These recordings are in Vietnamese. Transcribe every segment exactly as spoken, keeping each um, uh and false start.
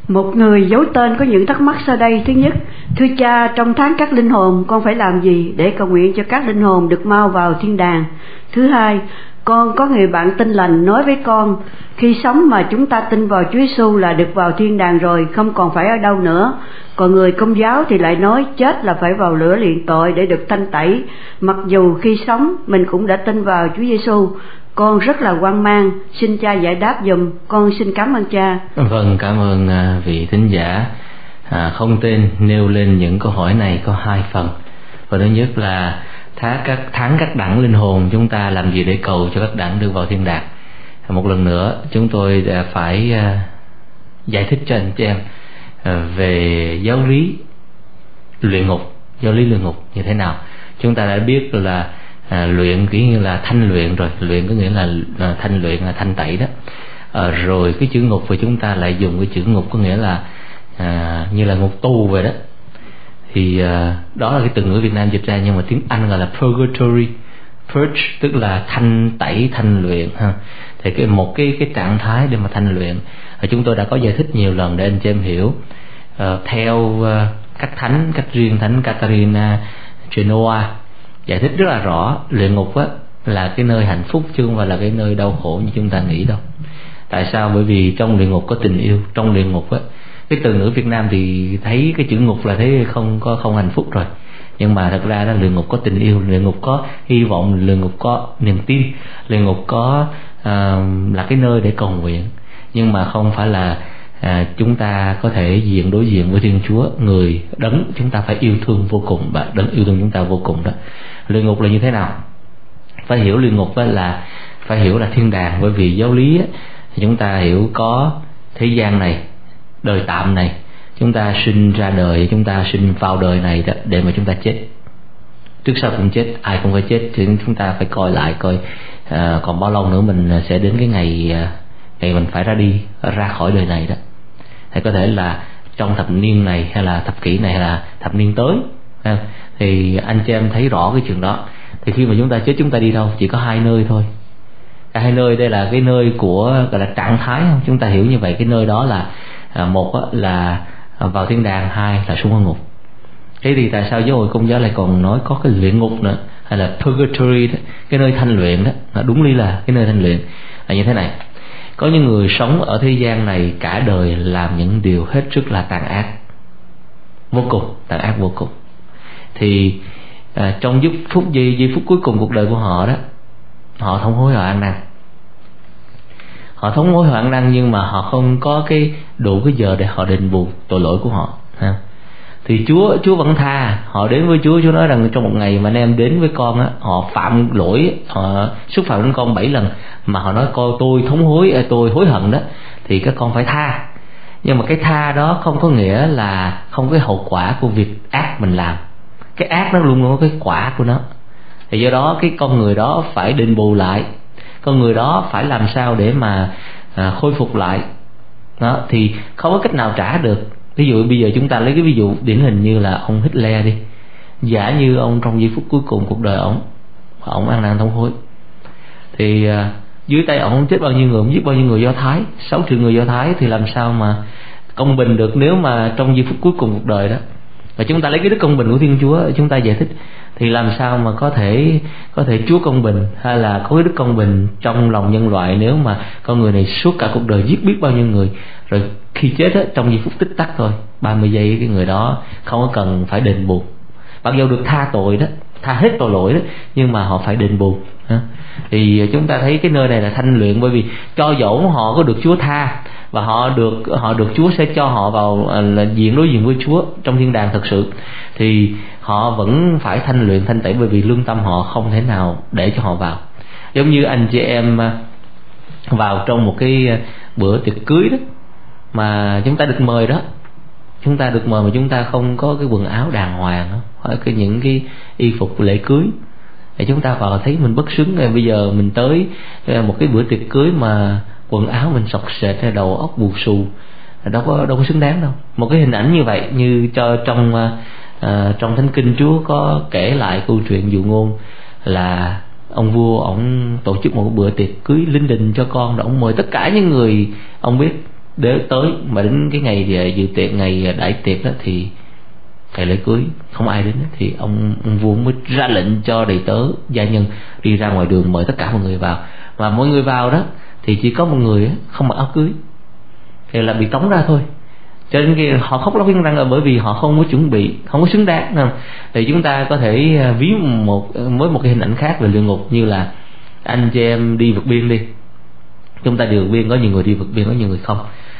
Một người giấu tên có những thắc mắc sau đây. Thứ nhất, thưa cha, trong tháng các linh hồn con phải làm gì để cầu nguyện cho các linh hồn được mau vào thiên đàng? Thứ hai, con có người bạn tin lành nói với con, khi sống mà chúng ta tin vào Chúa Giêsu là được vào thiên đàng rồi, không còn phải ở đâu nữa. Còn người Công giáo thì lại nói chết là phải vào lửa liền tội để được thanh tẩy, mặc dù khi sống mình cũng đã tin vào Chúa Giêsu. Con rất là hoang mang, xin cha giải đáp giùm, con xin cảm ơn cha. Vâng, cảm ơn vị thính giả à, không tên nêu lên những câu hỏi này có hai phần. Phần thứ nhất là tháng các tháng các đẳng linh hồn chúng ta làm gì để cầu cho các đẳng được vào thiên đàng. Một lần nữa chúng tôi đã phải à, giải thích cho anh chị em à, về giáo lý luyện ngục, giáo lý luyện ngục như thế nào. Chúng ta đã biết là À, luyện kiểu như là thanh luyện rồi, luyện có nghĩa là à, thanh luyện là thanh tẩy đó. À, rồi cái chữ ngục của chúng ta lại dùng cái chữ ngục có nghĩa là à, như là ngục tù vậy đó. Thì à, đó là cái từ ngữ Việt Nam dịch ra, nhưng mà tiếng Anh gọi là purgatory, purge tức là thanh tẩy, thanh luyện ha. Thì cái một cái cái trạng thái để mà thanh luyện, à, chúng tôi đã có giải thích nhiều lần để anh chị em hiểu. À, theo à, các thánh, các riêng thánh Catarina Genoa giải thích rất là rõ, luyện ngục á là cái nơi hạnh phúc chứ không phải là cái nơi đau khổ như chúng ta nghĩ đâu. Tại sao? Bởi vì trong luyện ngục có tình yêu. Trong luyện ngục á, cái từ ngữ Việt Nam thì thấy cái chữ ngục là thấy không có không hạnh phúc rồi, nhưng mà thật ra đó, luyện ngục có tình yêu, luyện ngục có hy vọng, luyện ngục có niềm tin, luyện ngục có uh, là cái nơi để cầu nguyện. Nhưng mà không phải là à, chúng ta có thể diện đối diện với Thiên Chúa, người đấng chúng ta phải yêu thương vô cùng, và đấng yêu thương chúng ta vô cùng đó. Luyện ngục là như thế nào? Phải hiểu luyện ngục là phải hiểu là thiên đàng, bởi vì giáo lý á, chúng ta hiểu có thế gian này, đời tạm này, chúng ta sinh ra đời, chúng ta sinh vào đời này đó, để mà chúng ta chết. Trước sau cũng chết, ai cũng phải chết, thì chúng ta phải coi lại coi à, còn bao lâu nữa mình sẽ đến cái ngày à, ngày mình phải ra đi, ra khỏi đời này đó. Hay có thể là trong thập niên này, hay là thập kỷ này, hay là thập niên tới. Thì anh chị em thấy rõ cái chuyện đó. Thì khi mà chúng ta chết, chúng ta đi đâu? Chỉ có hai nơi thôi. Cả hai nơi đây là cái nơi của gọi là trạng thái không? Chúng ta hiểu như vậy. Cái nơi đó là một là vào thiên đàng, hai là xuống ngục. Thế thì tại sao giáo hội Công giáo lại còn nói có cái luyện ngục nữa, hay là purgatory đó, cái nơi thanh luyện đó? Đúng lý là cái nơi thanh luyện là như thế này. Có những người sống ở thế gian này cả đời làm những điều hết sức là tàn ác, vô cùng, tàn ác vô cùng. Thì à, trong giây phút giây, giây phút cuối cùng cuộc đời của họ đó, họ thống hối, họ ăn năn. Họ thống hối, họ ăn năn, nhưng mà họ không có cái đủ cái giờ để họ đền bù tội lỗi của họ ha. Thì Chúa Chúa vẫn tha. Họ đến với Chúa, Chúa nói rằng trong một ngày mà anh em đến với con á, họ phạm lỗi, họ xúc phạm đến con bảy lần, mà họ nói con tôi thống hối, tôi hối hận đó, thì các con phải tha. Nhưng mà cái tha đó không có nghĩa là không có cái hậu quả của việc ác mình làm. Cái ác nó luôn luôn có cái quả của nó. Thì do đó cái con người đó phải đền bù lại, con người đó phải làm sao để mà à, khôi phục lại đó, thì không có cách nào trả được. Ví dụ bây giờ chúng ta lấy cái ví dụ điển hình như là ông Hitler đi. Giả như ông trong giây phút cuối cùng cuộc đời ông, ông ăn năn thống hối, thì à, dưới tay ông chết bao nhiêu người, ông giết bao nhiêu người Do Thái, sáu triệu người Do Thái, thì làm sao mà công bình được nếu mà trong giây phút cuối cùng cuộc đời đó. Và chúng ta lấy cái đức công bình của Thiên Chúa chúng ta giải thích, thì làm sao mà có thể có thể Chúa công bình, hay là có cái đức công bình trong lòng nhân loại nếu mà con người này suốt cả cuộc đời giết biết bao nhiêu người, rồi khi chết á, trong giây phút tích tắc thôi, ba mươi giây cái người đó không có cần phải đền bù, mặc dù được tha tội đó, tha hết tội lỗi đó, nhưng mà họ phải đền bù. Thì chúng ta thấy cái nơi này là thanh luyện, bởi vì cho dẫu họ có được Chúa tha, và họ được họ được Chúa sẽ cho họ vào là diện đối diện với Chúa trong thiên đàng thật sự, thì họ vẫn phải thanh luyện, thanh tẩy, bởi vì lương tâm họ không thể nào để cho họ vào. Giống như anh chị em vào trong một cái bữa tiệc cưới đó, mà chúng ta được mời đó, chúng ta được mời mà chúng ta không có cái quần áo đàng hoàng đó, hoặc cái những cái y phục lễ cưới, thì chúng ta vào thấy mình bất xứng. Rồi bây giờ mình tới một cái bữa tiệc cưới mà quần áo mình sọc sệt hay đầu óc bù xù, đâu có đâu có xứng đáng đâu. Một cái hình ảnh như vậy, như cho trong uh, trong Thánh Kinh Chúa có kể lại câu chuyện dụ ngôn là ông vua ông tổ chức một bữa tiệc cưới linh đình cho con, rồi ông mời tất cả những người ông biết đến tới, mà đến cái ngày dự tiệc, ngày đãi tiệc đó thì ngày lễ cưới không ai đến, thì ông, ông vua mới ra lệnh cho đầy tớ gia nhân đi ra ngoài đường mời tất cả mọi người vào. Mà mọi người vào đó thì chỉ có một người không mặc áo cưới thì là bị tống ra thôi. Cho nên khi họ khóc lóc nghiến răng là bởi vì họ không có chuẩn bị, không có xứng đáng. Không? Thì chúng ta có thể ví một với một cái hình ảnh khác về luyện ngục, như là anh chị em đi vượt biên đi. Chúng ta đi vượt biên, có nhiều người đi vượt biên, có nhiều người không.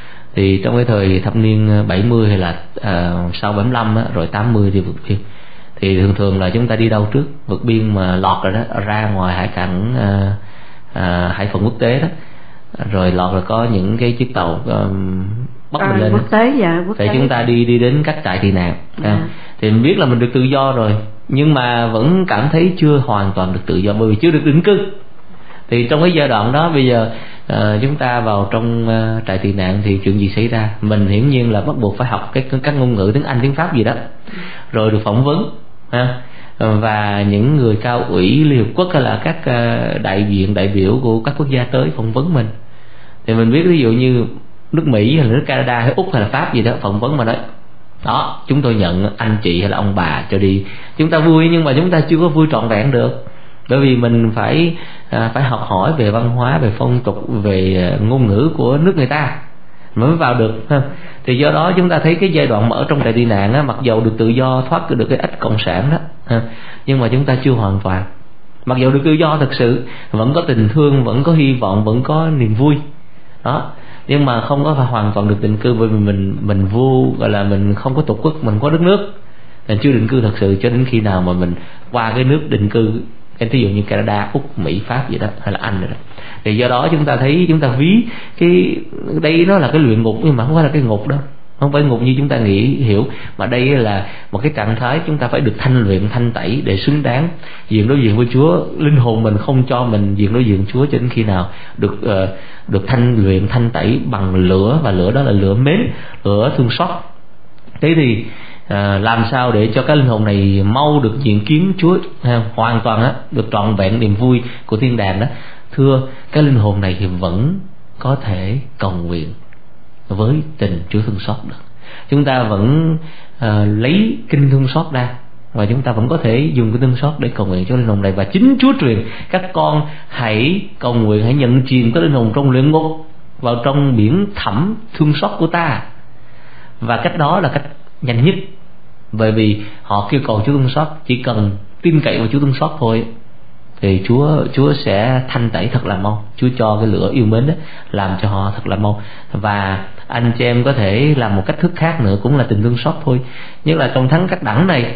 Thì trong cái thời thập niên bảy mươi hay là uh, sau bảy mươi lăm á, rồi tám mươi đi vượt biên, thì thường thường là chúng ta đi đâu trước? Vượt biên mà lọt rồi đó, ra ngoài hải cảng uh, uh, hải phận quốc tế đó, rồi lọt rồi có những cái chiếc tàu uh, bắt à, mình lên quốc tế, dạ, quốc thì tế. chúng ta đi đi đến các trại tị nạn. À. À, thì mình biết là mình được tự do rồi, nhưng mà vẫn cảm thấy chưa hoàn toàn được tự do, bởi vì chưa được định cư. Thì trong cái giai đoạn đó bây giờ uh, chúng ta vào trong uh, trại tị nạn thì chuyện gì xảy ra? Mình hiển nhiên là bắt buộc phải học cái các ngôn ngữ tiếng Anh, tiếng Pháp gì đó, rồi được phỏng vấn. Ha. Và những người cao ủy Liên Hợp Quốc hay là các uh, đại diện đại biểu của các quốc gia tới phỏng vấn mình. Thì mình biết ví dụ như nước Mỹ hay là nước Canada hay Úc hay là Pháp gì đó phỏng vấn mà nói đó, chúng tôi nhận anh chị hay là ông bà cho đi. Chúng ta vui, nhưng mà chúng ta chưa có vui trọn vẹn được, bởi vì mình phải à, phải học hỏi về văn hóa, về phong tục, về ngôn ngữ của nước người ta mới vào được. Ha. Thì do đó chúng ta thấy cái giai đoạn mà ở trong trại tị nạn á, mặc dầu được tự do, thoát được cái ách cộng sản đó, ha, nhưng mà chúng ta chưa hoàn toàn. Mặc dầu được tự do thật sự, vẫn có tình thương, vẫn có hy vọng, vẫn có niềm vui đó, nhưng mà không có hoàn toàn được định cư, bởi vì mình mình vô gọi là mình không có tổ quốc, mình có đất nước, mình chưa định cư thật sự cho đến khi nào mà mình qua cái nước định cư, cái ví dụ như Canada, Úc, Mỹ, Pháp gì đó, hay là Anh rồi đó. Thì do đó chúng ta thấy, chúng ta ví cái đây nó là cái luyện ngục, nhưng mà không phải là cái ngục đâu, không phải ngục như chúng ta nghĩ hiểu, mà đây là một cái trạng thái chúng ta phải được thanh luyện, thanh tẩy để xứng đáng diện đối diện với Chúa. Linh hồn mình không cho mình diện đối diện Chúa cho đến khi nào được uh, được thanh luyện, thanh tẩy bằng lửa, và lửa đó là lửa mến, lửa thương xót. Thế thì à, làm sao để cho cái linh hồn này mau được diện kiến Chúa, ha, hoàn toàn á, được trọn vẹn niềm vui của thiên đàng đó? Thưa, cái linh hồn này thì vẫn có thể cầu nguyện với tình Chúa thương xót được. Chúng ta vẫn à, lấy kinh thương xót ra, và chúng ta vẫn có thể dùng cái thương xót để cầu nguyện cho linh hồn này. Và chính Chúa truyền các con hãy cầu nguyện, hãy nhận chìm cái linh hồn trong luyện ngục vào trong biển thẳm thương xót của ta. Và cách đó là cách nhanh nhất, bởi vì họ kêu cầu Chúa thương xót, chỉ cần tin cậy vào Chúa thương xót thôi, thì Chúa Chúa sẽ thanh tẩy thật là mau. Chúa cho cái lửa yêu mến đó làm cho họ thật là mau. Và anh chị em có thể làm một cách thức khác nữa, cũng là tình thương xót thôi. Nhất là trong tháng các đẳng này,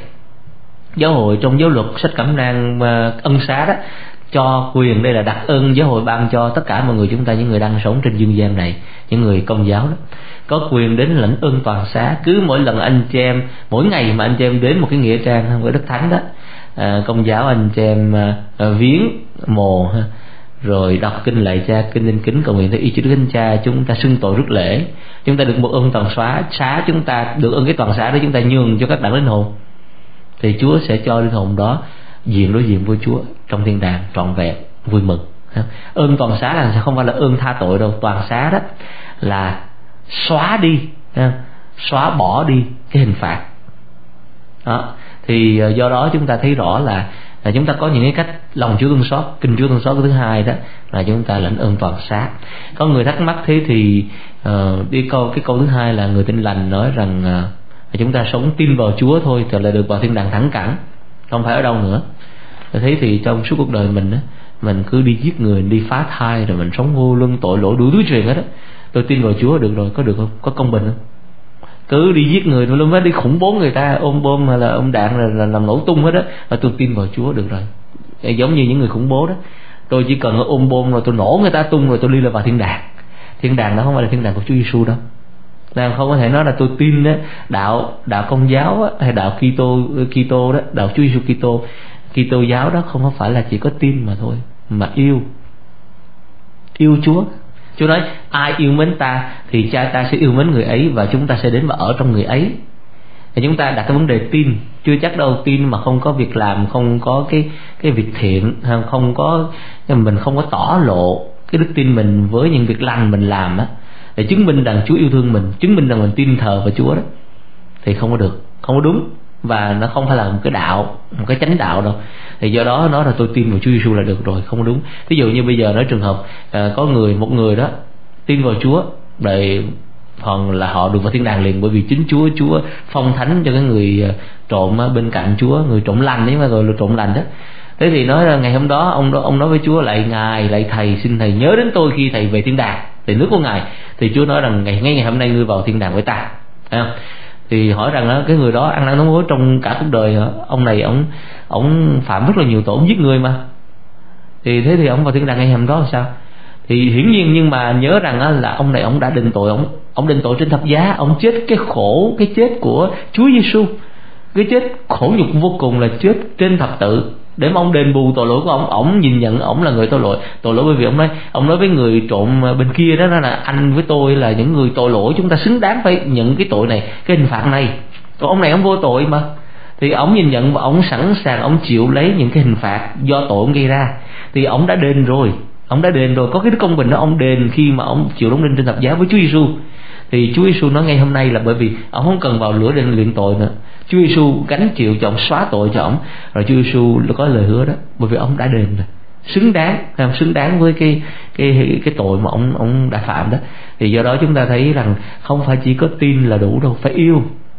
giáo hội trong giáo luật sách Cẩm nang ân xá đó cho quyền, đây là đặc ân giáo hội ban cho tất cả mọi người chúng ta, những người đang sống trên dương gian này, những người công giáo đó, có quyền đến lãnh ơn toàn xá. Cứ mỗi lần anh chị em, mỗi ngày mà anh chị em đến một cái nghĩa trang hay một cái đất thánh đó, à, công giáo anh chị em à, à, viếng mồ ha, rồi đọc kinh lạy cha, kinh linh kính cầu nguyện theo ý chí Đức Thánh Cha, chúng ta xưng tội rước lễ, chúng ta được một ơn toàn xá, xá chúng ta được ơn cái toàn xá đó, chúng ta nhường cho các đẳng linh hồn, thì Chúa sẽ cho linh hồn đó diện đối diện với Chúa trong thiên đàng trọn vẹn vui mừng. Ơn toàn xá là không phải là ơn tha tội đâu, toàn xá đó là xóa đi, xóa bỏ đi cái hình phạt đó. Thì do đó chúng ta thấy rõ là, là chúng ta có những cái cách lòng Chúa thương xót, kinh Chúa thương xót thứ hai đó là chúng ta lãnh ơn toàn xá. Có người thắc mắc thế thì uh, đi câu cái câu thứ hai là người Tin Lành nói rằng uh, chúng ta sống tin vào Chúa thôi thì là được vào thiên đàng thẳng cẳng, không phải ở đâu nữa. Thế thì trong suốt cuộc đời mình đó, mình cứ đi giết người, đi phá thai, rồi mình sống vô luân tội lỗi đủ thứ chuyện hết đó. Tôi tin vào Chúa được rồi, có được không? Có công bình không? Cứ đi giết người, luôn phải đi khủng bố người ta, ôm bom hay là ôm đạn là, là làm nổ tung hết đó, và tôi tin vào Chúa được rồi. Giống như những người khủng bố đó, tôi chỉ cần ôm bom rồi tôi nổ người ta tung rồi tôi đi là vào thiên đàng. Thiên đàng đó không phải là thiên đàng của Chúa Giêsu đâu. Nên không có thể nói là tôi tin đó, đạo đạo Công giáo đó, hay đạo Kitô Kitô đó, đạo Chúa Giêsu Kitô Kitô giáo đó không phải là chỉ có tin mà thôi, mà yêu yêu Chúa. Chúa nói ai yêu mến ta thì Cha ta sẽ yêu mến người ấy, và chúng ta sẽ đến và ở trong người ấy. Thì chúng ta đặt cái vấn đề tin, chưa chắc đâu, tin mà không có việc làm, không có cái cái việc thiện, không có mình không có tỏ lộ cái đức tin mình với những việc lành mình làm á, để chứng minh rằng Chúa yêu thương mình, chứng minh rằng mình tin thờ vào Chúa đó, thì không có được, không có đúng, và nó không phải là một cái đạo, một cái chánh đạo đâu. Thì do đó nói là tôi tin vào Chúa Giêsu là được rồi, không có đúng. Ví dụ như bây giờ nói trường hợp à, có người một người đó tin vào Chúa để phần là họ được vào thiên đàng liền, bởi vì chính Chúa Chúa phong thánh cho cái người trộm bên cạnh Chúa, người trộm lành ấy mà, gọi là trộm lành đó. Thế thì nói là ngày hôm đó ông đó ông nói với Chúa: lạy Ngài, lạy Thầy, xin Thầy nhớ đến tôi khi Thầy về thiên đàng, thì nước của Ngài. Thì Chúa nói rằng ngày ngay ngày hôm nay ngươi vào thiên đàng với ta. Thấy không? Thì hỏi rằng đó, cái người đó ăn năn hối trong cả cuộc đời, ông này ông ông phạm rất là nhiều tội, ông giết người mà. Thì thế thì ông vào thiên đàng ngày hôm đó là sao? Thì hiển nhiên, nhưng mà nhớ rằng là ông này ông đã đền tội, ông ông đền tội trên thập giá, ông chết cái khổ, cái chết của Chúa Giêsu, cái chết khổ nhục vô cùng là chết trên thập tự, để mà ông đền bù tội lỗi của ông. Ông nhìn nhận ông là người tội lỗi, tội lỗi bởi vì ông nói ông nói với người trộm bên kia đó là anh với tôi là những người tội lỗi, chúng ta xứng đáng phải nhận cái tội này, cái hình phạt này. Còn ông này ông vô tội mà, thì ông nhìn nhận và ông sẵn sàng ông chịu lấy những cái hình phạt do tội ông gây ra. Thì ông đã đền rồi, ông đã đền rồi, có cái đức công bình đó ông đền khi mà ông chịu đóng đinh trên thập giá với Chúa Giêsu. Thì Chúa Giêsu nói ngay hôm nay là bởi vì ông không cần vào lửa để luyện tội nữa, Chúa Giêsu gánh chịu cho ông, xóa tội cho ông, rồi Chúa Giêsu có lời hứa đó, bởi vì ông đã đền rồi, xứng đáng, xứng đáng với cái cái cái tội mà ông ông đã phạm đó. Thì do đó chúng ta thấy rằng không phải chỉ có tin là đủ đâu, phải yêu.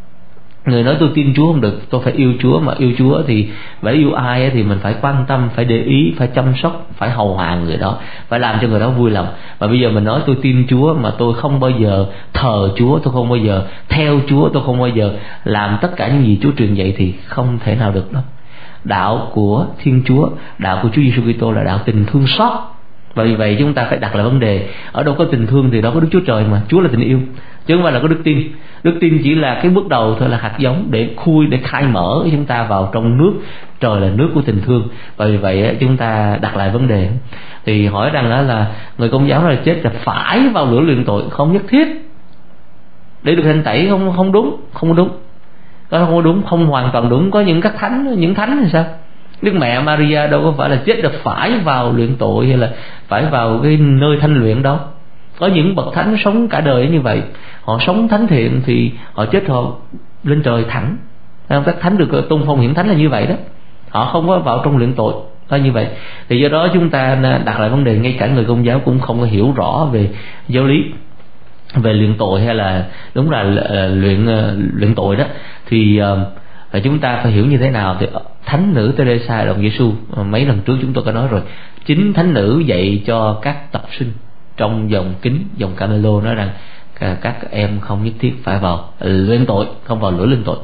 Người nói tôi tin Chúa không được, tôi phải yêu Chúa. Mà yêu Chúa thì phải yêu ai thì mình phải quan tâm, phải để ý, phải chăm sóc, phải hầu hạ người đó, phải làm cho người đó vui lòng. Mà bây giờ mình nói tôi tin Chúa mà tôi không bao giờ thờ Chúa, tôi không bao giờ theo Chúa, tôi không bao giờ làm tất cả những gì Chúa truyền dạy thì không thể nào được đâu. Đạo của Thiên Chúa, đạo của Chúa Giêsu Kitô là đạo tình thương xót. Và vì vậy chúng ta phải đặt lại vấn đề, ở đâu có tình thương thì đó có Đức Chúa Trời mà. Chúa là tình yêu, chứ không phải là có đức tin. Đức tin chỉ là cái bước đầu thôi, là hạt giống để khui, để khai mở chúng ta vào trong nước. Trời là nước của tình thương. Và vì vậy chúng ta đặt lại vấn đề. Thì hỏi rằng đó là người Công giáo là chết là phải vào lửa luyện tội, không nhất thiết. Để được thanh tẩy không không đúng, không đúng. Đó không đúng, không hoàn toàn đúng. Có những các thánh, những thánh thì sao? Đức Mẹ Maria đâu có phải là chết là phải vào luyện tội hay là phải vào cái nơi thanh luyện đâu. Có những bậc thánh sống cả đời như vậy, họ sống thánh thiện thì họ chết họ lên trời thẳng. Các thánh được tôn phong hiển thánh là như vậy đó, họ không có vào trong luyện tội là như vậy. Thì do đó chúng ta đặt lại vấn đề, ngay cả người Công giáo cũng không có hiểu rõ về giáo lý về luyện tội hay là đúng là luyện luyện tội đó, thì uh, chúng ta phải hiểu như thế nào. Thì thánh nữ Teresa đồng Giêsu mấy lần trước chúng tôi có nói rồi, chính thánh nữ dạy cho các tập sinh trong dòng kính, dòng Carmelo, nói rằng các em không nhất thiết phải vào luyện tội, không vào lửa luyện tội.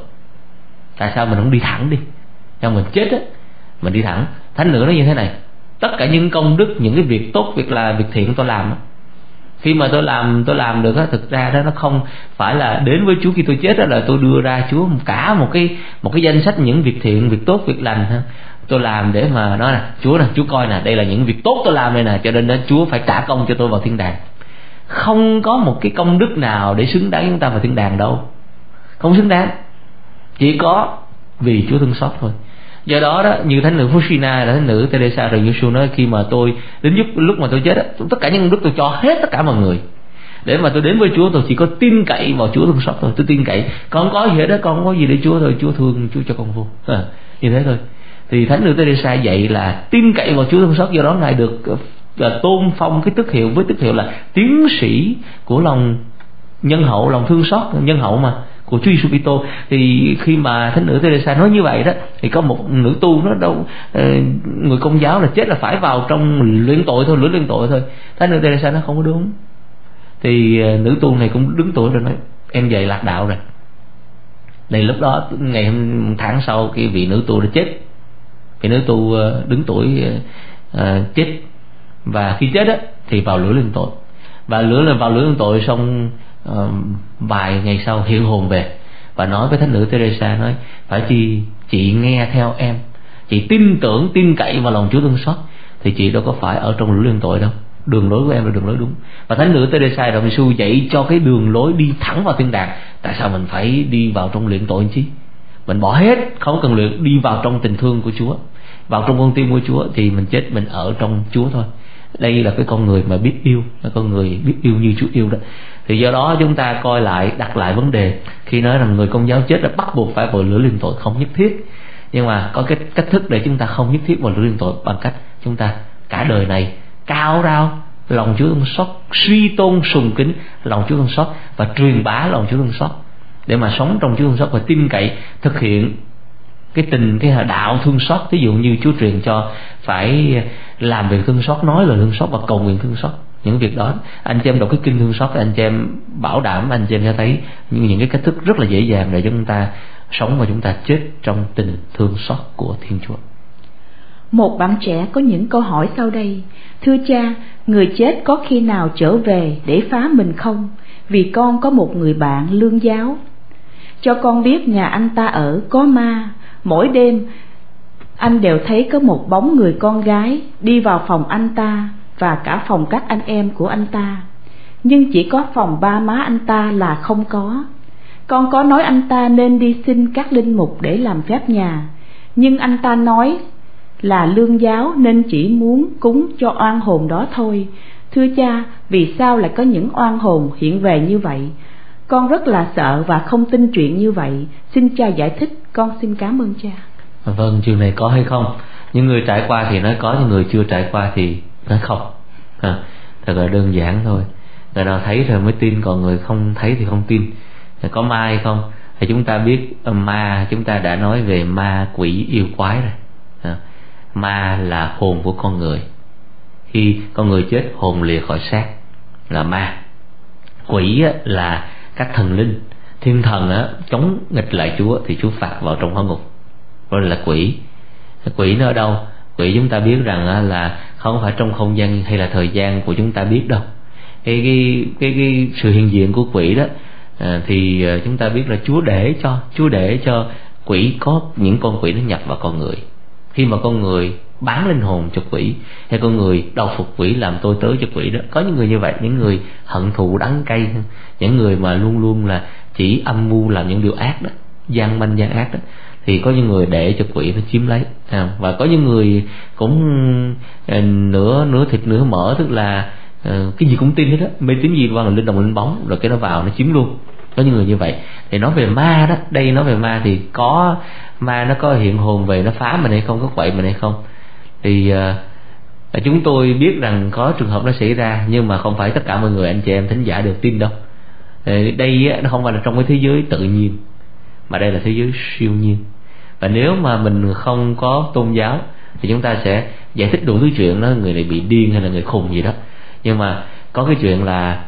Tại sao mình không đi thẳng đi, trong mình chết á, mình đi thẳng. Thánh nữ nói như thế này: tất cả những công đức, những cái việc tốt, việc là việc thiện tôi làm á, khi mà tôi làm tôi làm được á, thực ra đó nó không phải là đến với Chúa khi tôi chết đó là tôi đưa ra Chúa cả một cái một cái danh sách những việc thiện, việc tốt, việc lành ha. Tôi làm để mà nói nè, Chúa nè, Chúa coi nè, đây là những việc tốt tôi làm đây nè, cho nên đó Chúa phải trả công cho tôi vào thiên đàng. Không có một cái công đức nào để xứng đáng chúng ta vào thiên đàng đâu, không xứng đáng, chỉ có vì Chúa thương xót thôi. Do đó đó, như thánh nữ Faustina, là thánh nữ Teresa rồi Giêsu nói, khi mà tôi đến giúp lúc mà tôi chết đó, tất cả những công đức tôi cho hết tất cả mọi người, để mà tôi đến với Chúa tôi chỉ có tin cậy vào Chúa thương xót thôi. Tôi tin cậy, con không có gì hết đó, con không có gì để Chúa thôi, Chúa thương, Chúa cho con vô à, như thế thôi. Thì thánh nữ Teresa dạy là tin cậy vào Chúa thương xót, do đó ngài được uh, tôn phong cái tước hiệu với tước hiệu là tiến sĩ của lòng nhân hậu, lòng thương xót nhân hậu mà của Chúa Giêsu Kitô. Thì khi mà thánh nữ Teresa nói như vậy đó, thì có một nữ tu nó đâu uh, người Công giáo là chết là phải vào trong luyện tội thôi, lửa luyện tội thôi. Thánh nữ Teresa nó không có đúng. Thì uh, nữ tu này cũng đứng tuổi rồi nói em về lạc đạo rồi. Thì lúc đó ngày tháng sau cái vị nữ tu đã chết, vị nữ tu uh, đứng tuổi uh, chết, và khi chết á thì vào lửa luyện tội, và lửa vào lửa luyện tội xong uh, vài ngày sau hiện hồn về và nói với thánh nữ Teresa, nói phải chi chị nghe theo em, chị tin tưởng tin cậy vào lòng Chúa thương xót thì chị đâu có phải ở trong lửa luyện tội đâu, đường lối của em là đường lối đúng. Và thánh nữ Teresa đồng Giêsu dạy cho cái đường lối đi thẳng vào thiên đàng. Tại sao mình phải đi vào trong luyện tội chứ? Mình bỏ hết, không cần luyện, đi vào trong tình thương của Chúa, vào trong con tim của Chúa, thì mình chết mình ở trong Chúa thôi. Đây là cái con người mà biết yêu, là con người biết yêu như Chúa yêu đó. Thì do đó chúng ta coi lại, đặt lại vấn đề. Khi nói rằng người Công giáo chết là bắt buộc phải vào lửa liên tội, không nhất thiết. Nhưng mà có cái cách thức để chúng ta không nhất thiết vào lửa liên tội, bằng cách chúng ta cả đời này cao rao lòng Chúa thương xót, suy tôn sùng kính lòng Chúa thương xót và truyền bá lòng Chúa thương xót, để mà sống trong Chúa thương xót và tin cậy thực hiện cái tình, cái đạo thương xót. Ví dụ như Chúa truyền cho phải làm việc thương xót, nói lời thương xót và cầu nguyện thương xót. Những việc đó anh chị em đọc cái kinh thương xót, anh chị em bảo đảm anh chị em sẽ thấy những, những cái cách thức rất là dễ dàng để chúng ta sống và chúng ta chết trong tình thương xót của Thiên Chúa. Một bạn trẻ có những câu hỏi sau đây. Thưa cha, người chết có khi nào trở về để phá mình không? Vì con có một người bạn lương giáo, cho con biết nhà anh ta ở có ma. Mỗi đêm anh đều thấy có một bóng người con gái đi vào phòng anh ta và cả phòng các anh em của anh ta, nhưng chỉ có phòng ba má anh ta là không có. Con có nói anh ta nên đi xin các linh mục để làm phép nhà, nhưng anh ta nói là lương giáo nên chỉ muốn cúng cho oan hồn đó thôi. Thưa cha, vì sao lại có những oan hồn hiện về như vậy? Con rất là sợ và không tin chuyện như vậy. Xin cha giải thích, con xin cảm ơn cha. Vâng, chuyện này có hay không? Những người trải qua thì nói có, những người chưa trải qua thì nói không. À, thật là đơn giản thôi. Người nào thấy rồi mới tin, còn người không thấy thì không tin. Có ma hay không? Thì chúng ta biết ma, chúng ta đã nói về ma quỷ yêu quái rồi. À, ma là hồn của con người. Khi con người chết, hồn lìa khỏi xác là ma. Quỷ là các thần linh. Thiên thần á, chống nghịch lại Chúa thì Chúa phạt vào trong hỏa ngục. Đó là quỷ. Quỷ nó ở đâu? Quỷ chúng ta biết rằng là không phải trong không gian hay là thời gian của chúng ta biết đâu. Cái, cái, cái, cái sự hiện diện của quỷ đó à, thì chúng ta biết là Chúa để cho Chúa để cho quỷ, có những con quỷ nó nhập vào con người. Khi mà con người bán linh hồn cho quỷ, hay con người đầu phục quỷ, làm tôi tớ cho quỷ đó, có những người như vậy, những người hận thù đắng cay, những người mà luôn luôn là chỉ âm mưu làm những điều ác đó, gian manh gian ác đó, thì có những người để cho quỷ nó chiếm lấy. À, và có những người cũng à, nửa nửa thịt nửa mỡ, tức là à, cái gì cũng tin hết đó, mê tín gì vào là linh đồng linh bóng, rồi cái nó vào nó chiếm luôn. Có những người như vậy. Thì nói về ma đó, đây nói về ma thì có ma, nó có hiện hồn về nó phá mình hay không, có quậy mình hay không. Thì uh, chúng tôi biết rằng có trường hợp nó xảy ra, nhưng mà không phải tất cả mọi người, anh chị em thính giả đều tin đâu. Đây nó không phải là trong cái thế giới tự nhiên, mà đây là thế giới siêu nhiên. Và nếu mà mình không có tôn giáo thì chúng ta sẽ giải thích đủ thứ chuyện đó, người này bị điên hay là người khùng gì đó. Nhưng mà có cái chuyện là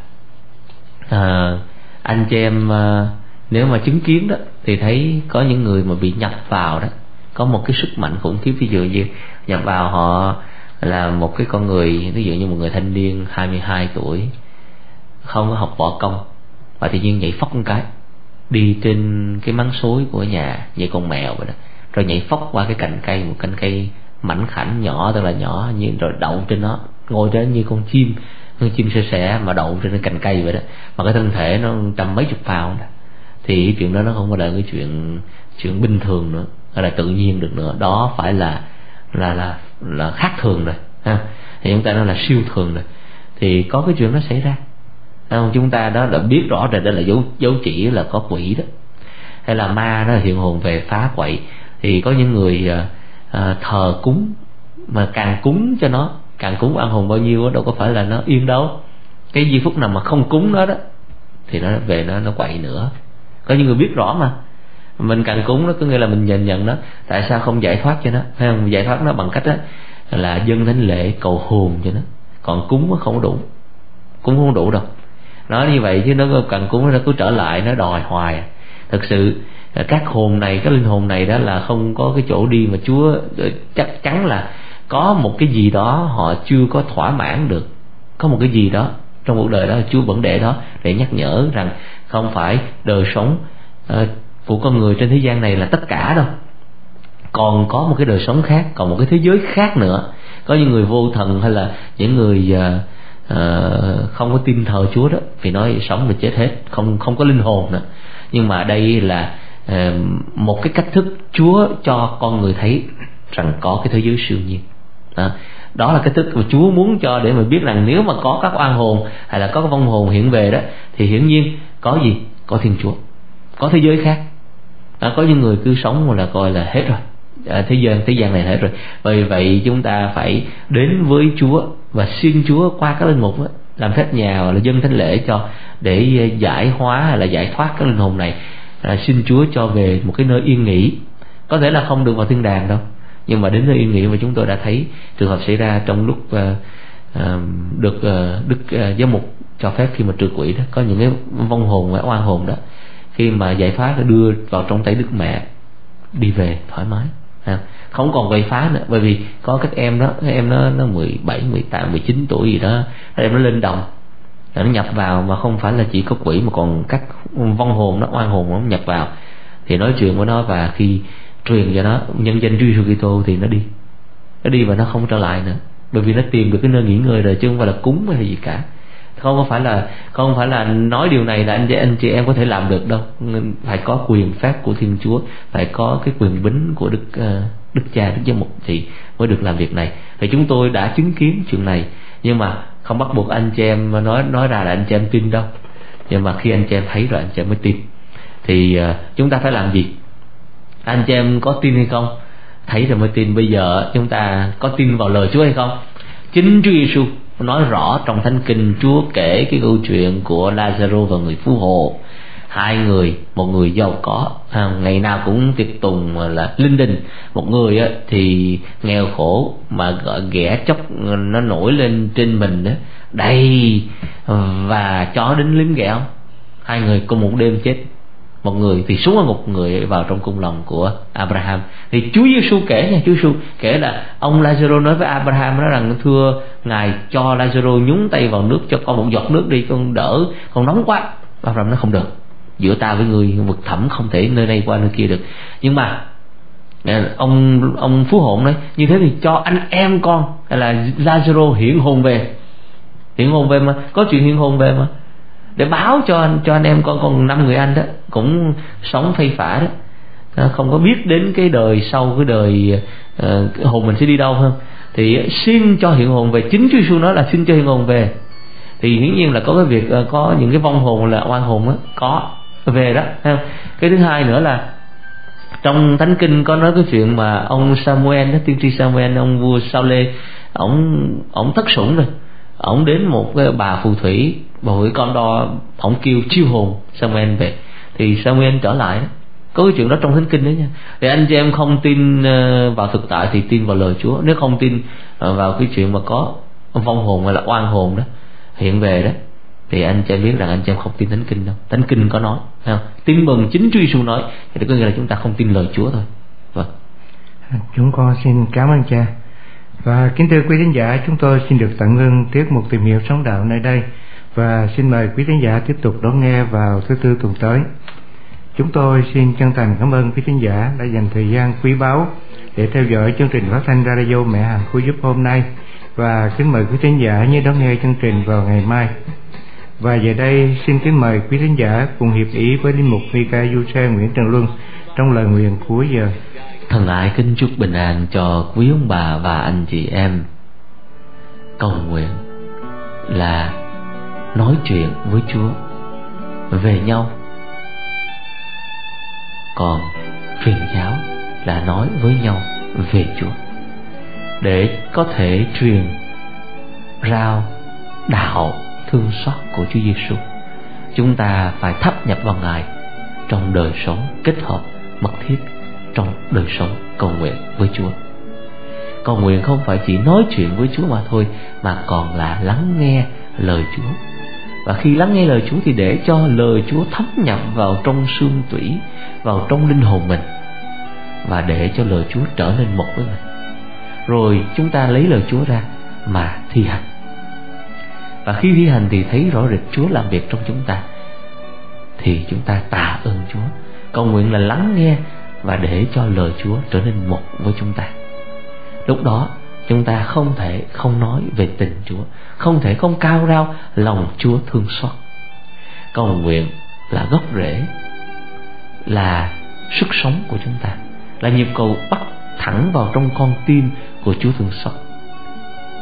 uh, anh chị em uh, nếu mà chứng kiến đó thì thấy có những người mà bị nhập vào đó, có một cái sức mạnh khủng khiếp. Ví dụ như nhập vào họ là một cái con người, ví dụ như một người thanh niên hai mươi hai tuổi, không có học võ công, và tự nhiên nhảy phóc một cái, đi trên cái máng xối của nhà như con mèo vậy đó, rồi nhảy phóc qua cái cành cây, một cành cây mảnh khảnh nhỏ, tức là nhỏ như, rồi đậu trên nó, ngồi trên như con chim, con chim sẻ sẻ mà đậu trên cái cành cây vậy đó, mà cái thân thể nó trăm mấy chục pound đó. Thì cái chuyện đó nó không có là cái chuyện chuyện bình thường nữa, hay là tự nhiên được nữa, đó phải là là là là khác thường rồi ha. Thì chúng ta nói là siêu thường rồi. Thì có cái chuyện đó xảy ra không? Chúng ta đó là biết rõ rồi, đó là dấu dấu chỉ là có quỷ đó, hay là ma nó hiện hồn về phá quậy. Thì có những người à, à, thờ cúng, mà càng cúng cho nó, càng cúng ăn hồn bao nhiêu đó, đâu có phải là nó yên đâu. Cái giây phút nào mà không cúng nó đó thì nó về nó nó quậy nữa. Có những người biết rõ mà, mình càng cúng nó có nghĩa là mình nhận nhận nó, tại sao không giải thoát cho nó, hay không giải thoát nó bằng cách đó là dâng thánh lễ cầu hồn cho nó. Còn cúng nó không đủ, cúng không đủ đâu. Nói như vậy chứ nó càng cúng nó cứ trở lại, nó đòi hoài. Thực sự các hồn này, các linh hồn này đó là không có cái chỗ đi, mà Chúa chắc chắn là có một cái gì đó họ chưa có thỏa mãn được, có một cái gì đó trong cuộc đời đó Chúa vẫn để đó để nhắc nhở rằng không phải đời sống uh, của con người trên thế gian này là tất cả đâu, còn có một cái đời sống khác, còn một cái thế giới khác nữa. Có những người vô thần, hay là những người uh, uh, không có tin thờ Chúa đó, vì nói sống là chết hết, không không có linh hồn nữa. Nhưng mà đây là uh, một cái cách thức Chúa cho con người thấy rằng có cái thế giới siêu nhiên đó. Đó là cái thức mà Chúa muốn cho, để mà biết rằng nếu mà có các oan hồn hay là có cái vong hồn hiện về đó, thì hiển nhiên có gì? Có Thiên Chúa, có thế giới khác. À, có những người cứ sống mà là coi là hết rồi, à, thế gian thế gian này hết rồi. Bởi vậy chúng ta phải đến với Chúa và xin Chúa qua các linh mục đó, làm phép nhà hoặc là dâng thánh lễ cho, để giải hóa hay là giải thoát các linh hồn này. À, xin Chúa cho về một cái nơi yên nghỉ. Có thể là không được vào thiên đàng đâu, nhưng mà đến nơi yên nghỉ. Và chúng tôi đã thấy trường hợp xảy ra trong lúc uh, uh, được uh, Đức uh, Giám mục cho phép khi mà trừ quỷ đó, có những cái vong hồn và oan hồn đó, khi mà giải phá đưa vào trong tay Đức Mẹ, đi về thoải mái, không còn quậy phá nữa. Bởi vì có các em đó, các em nó nó mười bảy, mười tám, mười chín tuổi gì đó, các em nó lên đồng, nó nhập vào mà không phải là chỉ có quỷ mà còn các vong hồn nó, oan hồn nó nhập vào, thì nói chuyện với nó, và khi truyền cho nó nhân danh Chúa Giêsu Kitô thì nó đi, nó đi và nó không trở lại nữa. Bởi vì nó tìm được cái nơi nghỉ ngơi rồi, chứ không phải là cúng hay gì cả. Không có phải là không phải là nói điều này là anh chị anh chị em có thể làm được đâu. Phải có quyền phép của Thiên Chúa, phải có cái quyền bính của Đức uh, Đức Cha, Đức Giám mục thì mới được làm việc này. Thì chúng tôi đã chứng kiến chuyện này, nhưng mà không bắt buộc anh chị em nói nói ra là anh chị em tin đâu. Nhưng mà khi anh chị em thấy rồi anh chị em mới tin. Thì uh, chúng ta phải làm gì? Anh chị em có tin hay không? Thấy rồi mới tin. Bây giờ chúng ta có tin vào lời Chúa hay không? Chính Chúa Giêsu nói rõ trong Thánh Kinh, Chúa kể cái câu chuyện của Lazaro và người phú hộ. Hai người, một người giàu có, ngày nào cũng tiệc tùng là linh đình. Một người thì nghèo khổ mà ghẻ chóc nó nổi lên trên mình đó, đầy và chó đến liếm ghẹo. Hai người cùng một đêm chết. Một người thì xuống ở ngục, người vào trong cung lòng của Abraham. Thì Chúa Giêsu kể nha, Chúa Giêsu kể là ông Lazaro nói với Abraham nói rằng: thưa ngài cho Lazaro nhúng tay vào nước, cho con một giọt nước đi, con đỡ, con nóng quá. Abraham nói không được, giữa ta với người vực thẳm, không thể nơi đây qua nơi kia được. Nhưng mà ông ông phú hộ nói như thế thì cho anh em con hay là Lazaro hiện hồn về, hiện hồn về mà, có chuyện hiện hồn về mà, để báo cho anh cho anh em con, còn năm người anh đó cũng sống phây phả đó, không có biết đến cái đời sau, cái đời uh, hồn mình sẽ đi đâu hơn. Thì xin cho hiện hồn về. Chính Chúa Giêsu nói là xin cho hiện hồn về. Thì hiển nhiên là có cái việc uh, có những cái vong hồn là oan hồn đó, có về đó. Cái thứ hai nữa là trong Thánh Kinh có nói cái chuyện mà ông Samuel đó, tiên tri Samuel, ông vua Sao-lê, ổng ổng thất sủng rồi, ổng đến một cái bà phù thủy, bà hủy con đo, ổng kêu chiêu hồn Samuel về, thì Samuel trở lại đó. Có cái chuyện đó trong Thánh Kinh đó nha. Thì anh chị em không tin vào thực tại thì tin vào lời Chúa. Nếu không tin vào cái chuyện mà có vong hồn hay là oan hồn đó hiện về đó, thì anh chị em biết rằng anh chị em không tin Thánh Kinh đâu. Thánh Kinh có nói, không? Tin mừng chính Chúa Giêsu nói, thì có nghĩa là chúng ta không tin lời Chúa thôi. Vâng. Chúng con xin cảm ơn cha. Và kính thưa quý thính giả, chúng tôi xin được tạm ngưng tiết mục tìm hiểu sống đạo nơi đây, và xin mời quý thính giả tiếp tục đón nghe vào thứ tư tuần tới. Chúng tôi xin chân thành cảm ơn quý thính giả đã dành thời gian quý báu để theo dõi chương trình phát thanh radio Mẹ Hằng Cứu Giúp hôm nay, và kính mời quý thính giả nhớ đón nghe chương trình vào ngày mai. Và giờ đây xin kính mời quý thính giả cùng hiệp ý với linh mục Micah Giuse Nguyễn Trần Luân trong lời nguyện cuối giờ. Thân ái kính chúc bình an cho quý ông bà và anh chị em. Cầu nguyện là nói chuyện với Chúa về nhau, còn truyền giáo là nói với nhau về Chúa. Để có thể truyền rao đạo thương xót của Chúa Giêsu, chúng ta phải thâm nhập vào Ngài trong đời sống kết hợp mật thiết trong đời sống cầu nguyện với Chúa. Cầu nguyện không phải chỉ nói chuyện với Chúa mà thôi, mà còn là lắng nghe lời Chúa. Và khi lắng nghe lời Chúa thì để cho lời Chúa thấm nhập vào trong xương tủy, vào trong linh hồn mình, và để cho lời Chúa trở nên một với mình. Rồi chúng ta lấy lời Chúa ra mà thi hành. Và khi thi hành thì thấy rõ rệt Chúa làm việc trong chúng ta, thì chúng ta tạ ơn Chúa. Cầu nguyện là lắng nghe và để cho lời Chúa trở nên một với chúng ta. Lúc đó chúng ta không thể không nói về tình Chúa, không thể không cao rao lòng Chúa thương xót. Cầu nguyện là gốc rễ, là sức sống của chúng ta, là nhịp cầu bắt thẳng vào trong con tim của Chúa thương xót.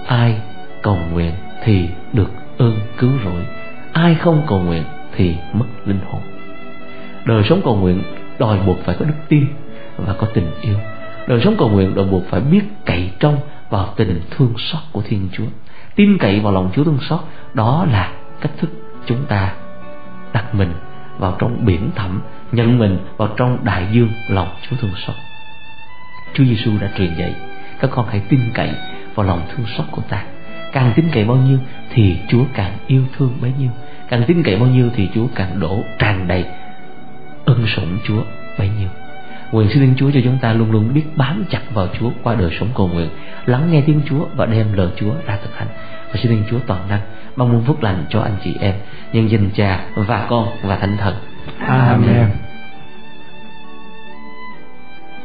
ai cầu nguyện thì được ơn cứu rỗi, ai không cầu nguyện thì mất linh hồn. Đời sống cầu nguyện đòi buộc phải có đức tin và có tình yêu. Đời sống cầu nguyện đòi buộc phải biết cậy trông vào tình thương xót của Thiên Chúa. Tin cậy vào lòng Chúa thương xót, đó là cách thức chúng ta đặt mình vào trong biển thẳm, nhận mình vào trong đại dương lòng Chúa thương xót. Chúa Giêsu đã truyền dạy các con hãy tin cậy vào lòng thương xót của ta. Càng tin cậy bao nhiêu thì Chúa càng yêu thương bấy nhiêu, càng tin cậy bao nhiêu thì Chúa càng đổ tràn đầy ân sủng Chúa bấy nhiêu. Nguyện xin Thiên Chúa cho chúng ta luôn luôn biết bám chặt vào Chúa qua đời sống cầu nguyện, lắng nghe tiếng Chúa và đem lời Chúa ra thực hành. Và xin Thiên Chúa toàn năng ban muôn phước lành cho anh chị em, nhân danh Cha và Con và Thánh Thần. Amen.